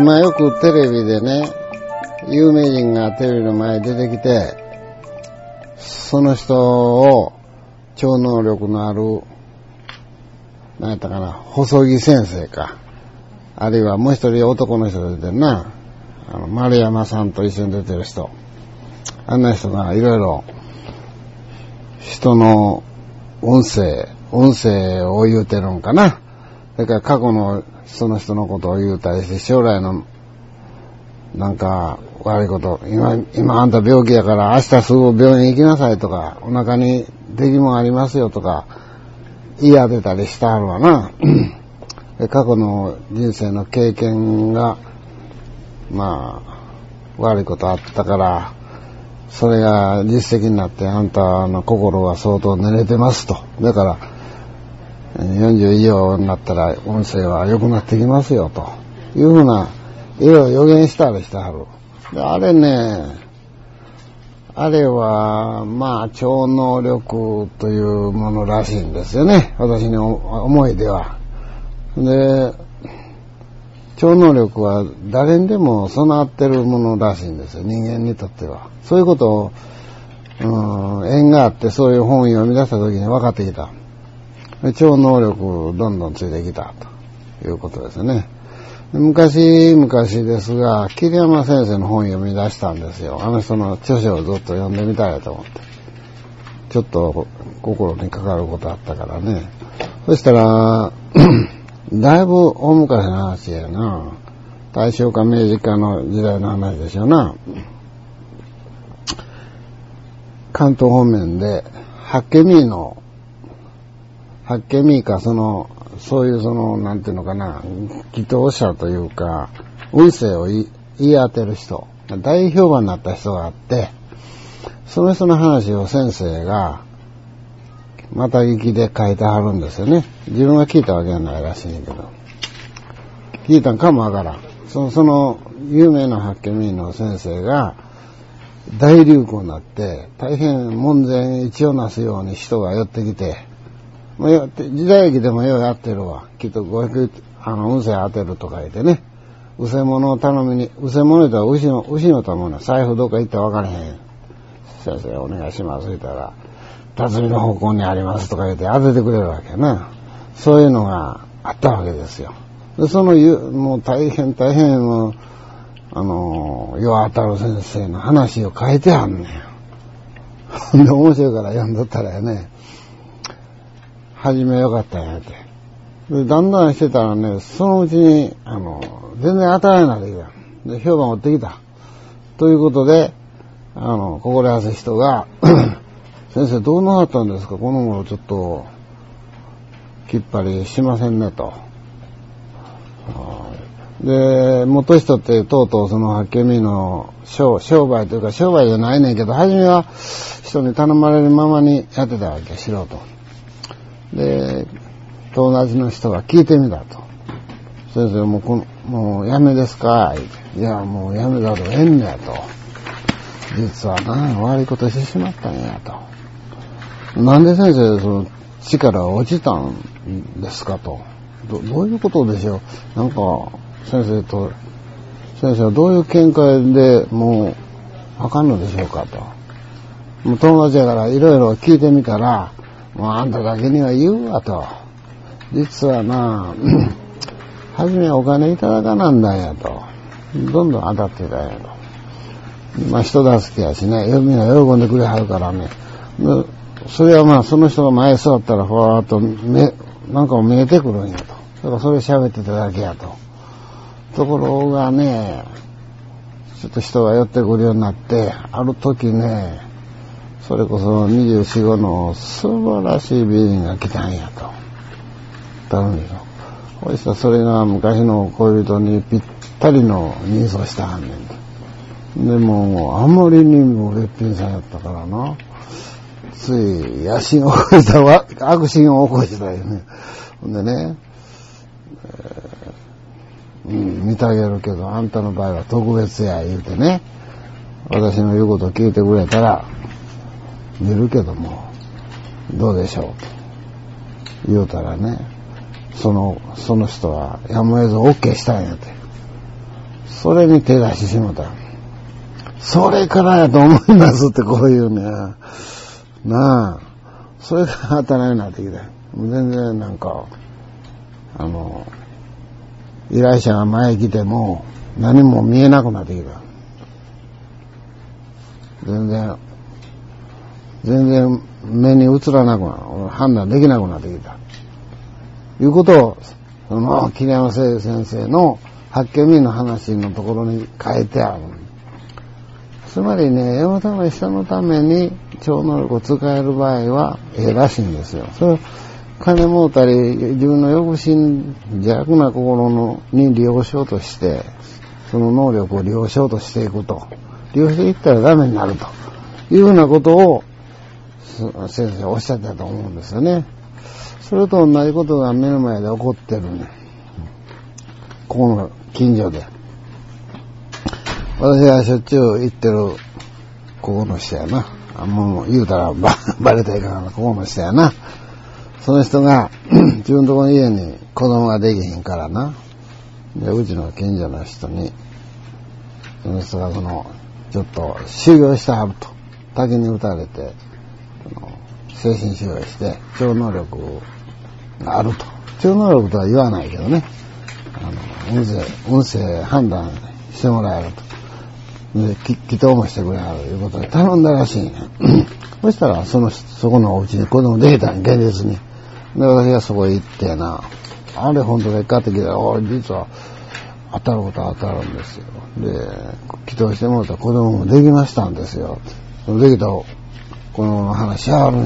今よくテレビでね、有名人がテレビの前に出てきて、その人を超能力のある、何やったかな、細木先生か。あるいはもう一人男の人出てるな。丸山さんと一緒に出てる人。あんな人がいろいろ人の音声を言うてるんかな。それから過去のその人のことを言うたりして、将来のなんか悪いこと、今あんた病気やから明日すぐ病院行きなさいとか、お腹に出来もありますよとか言い当てたりしてあるわな。で過去の人生の経験がまあ悪いことあったから、それが実績になってあんたの心は相当寝れてますと。だから40以上になったら音声は良くなってきますよというふうな、いろいろ予言したりしてはる。であれね、あれはまあ超能力というものらしいんですよね、私の思いでは。で超能力は誰にでも備わってるものらしいんですよ、人間にとっては。そういうことを、縁があってそういう本を読み出した時に分かってきた。超能力どんどんついてきたということですね。昔ですが、桐山先生の本を読み出したんですよ。あの人の著書をずっと読んでみたいと思って。ちょっと心にかかることあったからね。そしたら、だいぶ大昔の話やな。大正か明治かの時代の話でしょうな。関東方面で、八卦見か、そういうなんていうのかな、祈祷者というか、運勢を言い当てる人、大評判になった人があって、その人の話を先生が、また聞きで書いてはるんですよね。自分が聞いたわけじゃないらしいんだけど。聞いたんかもわからん。その有名な八卦見の先生が大流行になって、大変門前一をなすように人が寄ってきて、時代劇でもようやってるわ。きっと500、運勢当てるとか言ってね。うせ物を頼みに、うせ物とは牛のための財布どっか行ったら分からへん。先生お願いします言ったら、辰巳の方向にありますとか言って当ててくれるわけな。そういうのがあったわけですよ。でもう大変、よう当たる先生の話を書いてあんねん。で、面白いから読んどったらね、初めよかったんやって。で、だんだんしてたらね、そのうちに、全然当たらないなってきた。で、評判を追ってきた。ということで、心安い人が、先生どうなったんですか、この頃ちょっと、きっぱりしませんね、と。で、元人ってとうとうその八卦見の商売というか商売じゃないねんけど、初めは人に頼まれるままにやってたわけ、素人。で、友達の人が聞いてみたと。先生もうやめですか、いや、もうやめだとええんやと。実はな、悪いことしてしまったんやと。なんで先生、力落ちたんですかと。どういうことでしょう。なんか、先生はどういう見解でもう、あかんのでしょうかと。もう友達やからいろいろ聞いてみたら、もうあんただけには言うわと。実はな、はじめお金いただかなんだんやと。どんどん当たってたんやと。まあ人助けやしね、みんな喜んでくれはるからね。それはまあその人が前座ったらふわーっとなんかも見えてくるんやと。だからそれ喋ってただけやと。ところがね、ちょっと人が寄ってくるようになって、ある時ね、それこそ24、5の素晴らしい美人が来たんやと。頼むよ。そしたらそれが昔の恋人にぴったりの人相したはんねん。でもあまりにもべっぴんさんやったからな。つい野心を起こした悪心を起こしたよね。ほんでね、見てあげるけどあんたの場合は特別や言うてね、私の言うことを聞いてくれたら見るけどもどうでしょうと言うたらね、その人はやむを得ず OK したんやて。 それに手出してしまった。それからやと思いますってこういうね。なあ。それが当たり前になってきた。全然なんか、依頼者が前来ても何も見えなくなってきた。全然目に映らなくなる。判断できなくなってきた。いうことを、桐山先生の発見民の話のところに書いてある。つまりね、世のため、人のために超能力を使える場合は、らしいんですよ。それを金儲ったり、自分の欲心、邪悪な心に利用しようとして、その能力を利用しようとしていくと。利用していったらダメになるというようなことを、先生おっしゃってたと思うんですよね。それと同じことが目の前で起こってるね。ここの近所で。私がしょっちゅう行ってる、ここの人やな。もう言うたらバレたらいかんな、ここの人やな。その人が、自分のとこの家に子供ができへんからな。で、うちの近所の人に、その人がちょっと修行してはると。滝に打たれて、精神修行して、超能力があると。超能力とは言わないけどね。運勢判断してもらえると。で、祈祷もしてくれはるということで頼んだらしいんや。そしたら、そこのお家に子供できたんや、現実に。で、私がそこへ行ってな、あれ本当でっかって聞いたら、実は当たることは当たるんですよ。で、祈祷してもらった子供もできましたんですよ。できた子供の話しはるんや。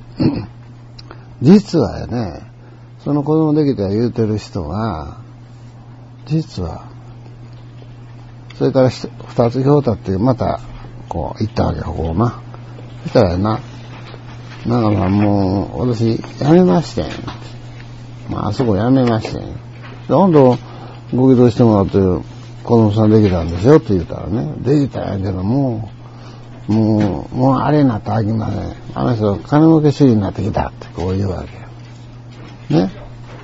実はやね、その子供できた言うてる人が、実は、それから二つ表立ってまた、こう、行ったわけ、ここな。そしたらやな、なんかもう、私、辞めましてん。あそこ辞めましてん。で、今度、ご祈祷してもらって、子供さんできたんですよって言ったらね、できたんやけどもうあれになったらあきません。あの人、金儲け主義になってきたってこう言うわけ。ね。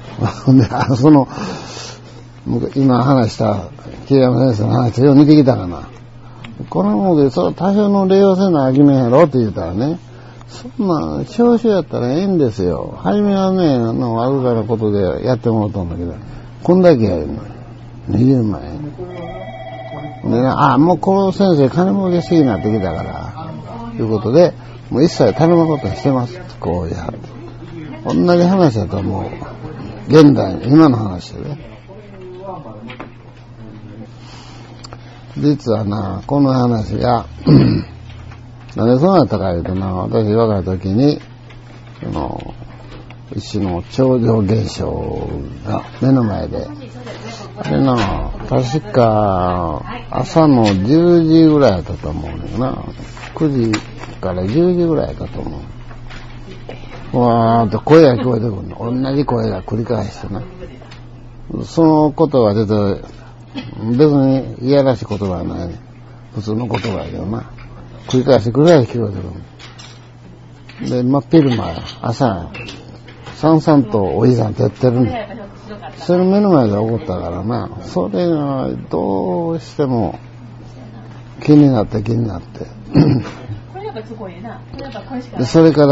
で、今話した、桐山先生の話を見てきたかな。このもで、多少の礼をせなあきめんやろって言ったらね、そんな、少々やったらええんですよ。初めはね、わずかなことでやってもらったんだけど、こんだけやるの。20万円。でね、もうこの先生金儲け主義になってきたから、ということで、もう一切頼むことしてます。こうやって。同じ話だともう、現代、今の話でね。実はな、この話が、なんでそうなったかいうとな、私若い時に、一種の超常現象が目の前で、あれな、確か朝の10時ぐらいだったと思うねんな。9時から10時ぐらいだったと思う。わーっと声が聞こえてくるの。同じ声が繰り返してな。そのことが出て、別にいやらしい言葉はないね。普通の言葉やけどな。繰り返し繰り返し聞こえてくる。で、真っ昼間、朝、さんさんとおじさんとやってるね。それ目の前で起こったからな。それがどうしても気になって。でそれから、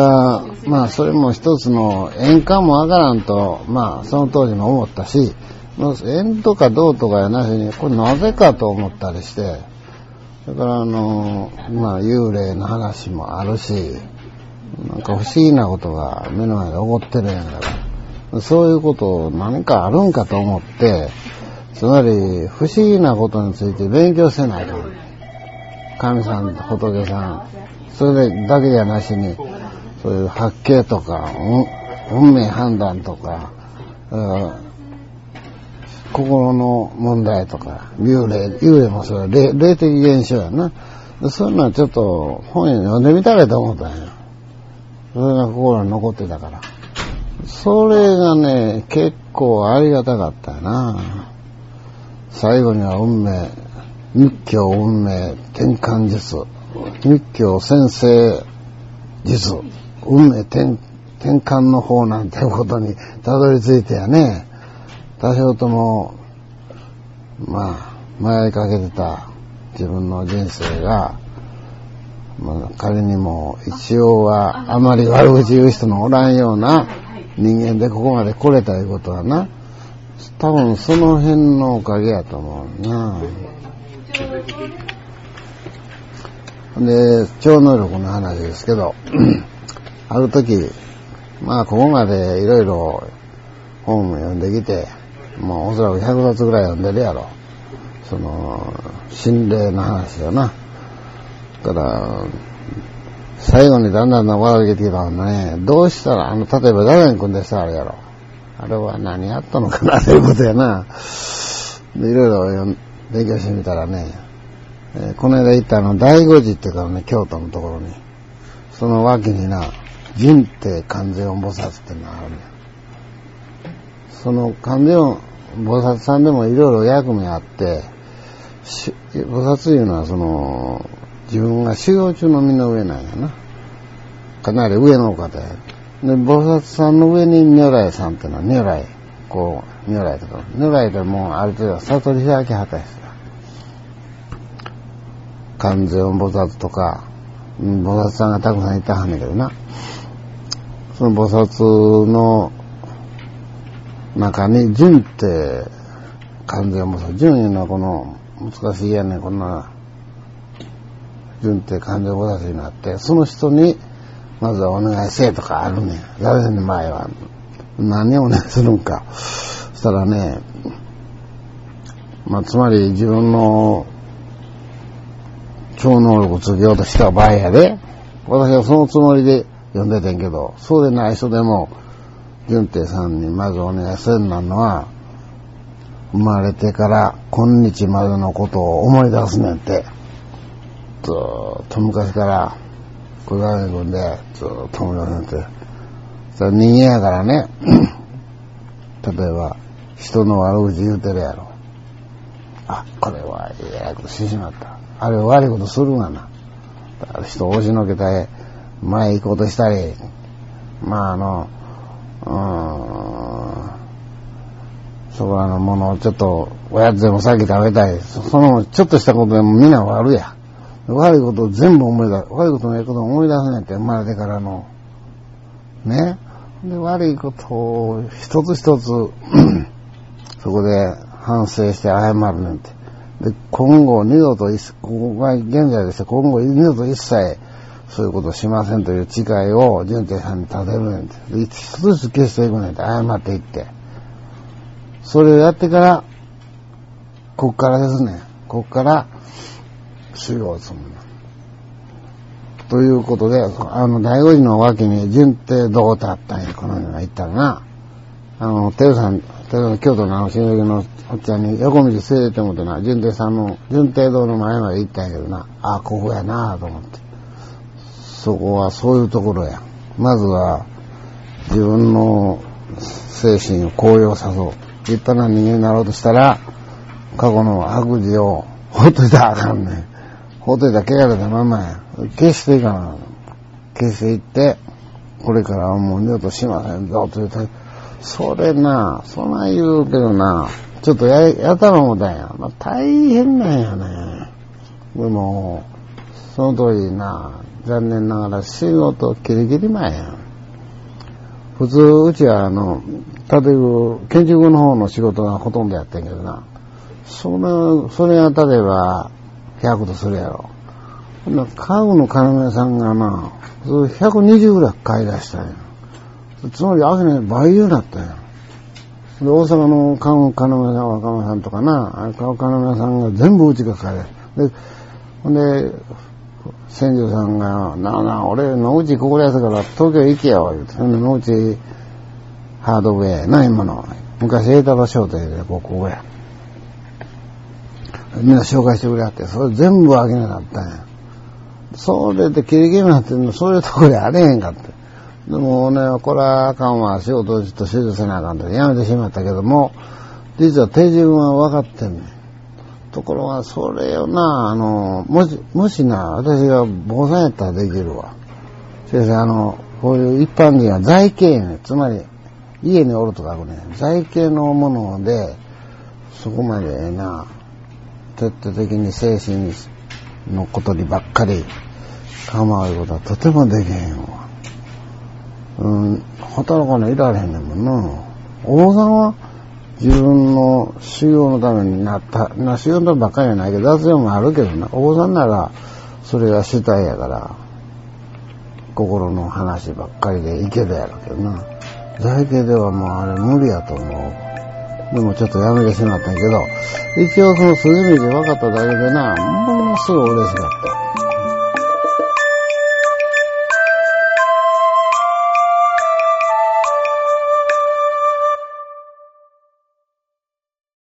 それも一つの縁かもわからんと、その当時も思ったし、縁とかどうとかやなしに、これなぜかと思ったりして、だから幽霊の話もあるし、なんか不思議なことが目の前で起こってるんやから、そういうこと何かあるんかと思って、つまり不思議なことについて勉強せないと。神さん、仏さん、それだけじゃなしに、そういう発見とか、運命判断とか、心の問題とか、幽霊もそれ霊的現象やな。そういうのはちょっと本読んでみたらと思ったんや。それが心に残ってたから。それがね、結構ありがたかったよな。最後には密教運命転換術、密教先生術、運命転換の方なんてことにたどり着いてやね。多少とも、 迷いかけてた自分の人生が、仮にも一応はあまり悪口言う人のおらんような人間でここまで来れたいうことはな、多分その辺のおかげやと思うな。で、超能力の話ですけど、ある時、ここまでいろいろ本を読んできて、もうおそらく100冊ぐらい読んでるやろ。その、心霊の話よな。だから、最後にだんだん笑いが出てきたのね、どうしたら、例えば誰に組んでしたらあるやろ。あれは何やったのかなということやな。で、いろいろ勉強してみたらね、この間行った醍醐寺っていうかね、京都のところに、その脇にな、神庭観世音菩薩っていうのがあるね。その観世音菩薩さんでもいろいろ役目あって、菩薩いうのはその、自分が修行中の身の上なんやな。かなり上のお方や。で、菩薩さんの上に如来さんっていうのは、如来、如来とか、如来でもうある程度悟り開き果たした。観世音菩薩とか、菩薩さんがたくさんいたはんねんけどな。その菩薩の中に、順って観世音菩薩、順いうのはこの、難しいやねん、こんな、順って観世音菩薩になって、その人に、まずはお願いせえとかあるねん。誰の前は。何をお願いするんか。そしたらね、つまり自分の超能力をつけようとした場合やで、私はそのつもりで読んでてんけど、そうでない人でも、順庭さんにまずお願いするのは、生まれてから今日までのことを思い出すねんって。ずーっと昔から、これが軍でずーっと思い出すねんって。それ人間やからね、例えば、人の悪口言うてるやろ。あ、これはえらいことしてしまった。あれ悪いことするがな。人を押しのけたり、前行こうとしたり、そこらのものをちょっと、おやつでも先食べたい。その、ちょっとしたことでもみんな悪や。悪いことを全部思い出す。悪いことのやることを思い出すねんって、生まれてからの。ね。で、悪いことを一つ一つ、そこで反省して謝るねんって。で、今後二度とここが現在でして、今後二度と一切、そういうことをしませんという誓いを、順庭さんに立てるねんって。で、一つずつ消していくねんって、謝っていって。それをやってから、こっからですね。こっから、修行をするんだ。ということで、醍醐寺の脇に順庭堂ってあったんや、この辺が行ったらな。京都の親戚のおっちゃんに横道連れてもってな、順庭さんの、順庭堂の前まで行ったんやけどな、あ、ここやなと思って。そこはそういうところや。まずは、自分の精神を高揚さそう。立派な人間になろうとしたら、過去の悪事をほっといたらあかんねん。ほっといたら汚れたまんまや。消していかな。消していって、これからはもう二度としませんぞというと、それな、そんな言うけどな、ちょっとやったら思ったんや。大変なんやね。でも、その通りな、残念ながら仕事ギリギリ前や。普通、うちは建築の方の仕事がほとんどやってんけどな。それが例えば、100とするやろ。家具の要さんがな、120ぐらい買い出したんや。つまり、秋に倍になったんや。で、大阪の家具の要さん、若者さんとかな、家具要さんが全部うちが買い出した。ほんで、千住さんが、俺、野口ここでやったから東京行けよ、言うて。野口ハードウェアな、今の。昔、栄太郎商店で、ここや。みんな紹介してくれはって、それ全部あげなかったんや。それでキリキリになってんの、そういうとこであれへんかって。でもね、これはあかんわ、仕事をちょっと手術せなあかんってやめてしまったけども、実は手順は分かってんねん。ところが、それをな、もしな、私が坊さんやったらできるわ。先生、こういう一般人は財形ね、つまり、家におるとかね、財形のもので、そこまで徹底的に精神のことにばっかり構うことはとてもできへんわ。働かないられへんねんもんな。お坊さんは自分の修行のために修行のためばっかりじゃないけど、雑用もあるけどな。お坊さんならそれが主体やから、心の話ばっかりでいけるやろうけどな。在家ではもうあれ無理やと思う。でもちょっとやめてしまったんやけど、一応その筋道分かっただけでな、ものすごい嬉しかった。